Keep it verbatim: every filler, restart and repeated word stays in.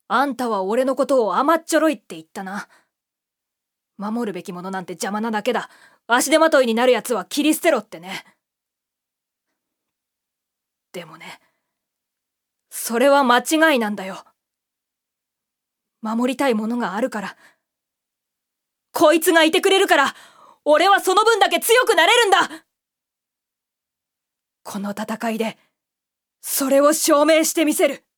あんたは俺のことを甘っちょろいって言ったな。守るべきものなんて邪魔なだけだ。足手まといになるやつは切り捨てろってね。でもね、それは間違いなんだよ。守りたいものがあるから。こいつがいてくれるから、俺はその分だけ強くなれるんだ。この戦いで、それを証明してみせる。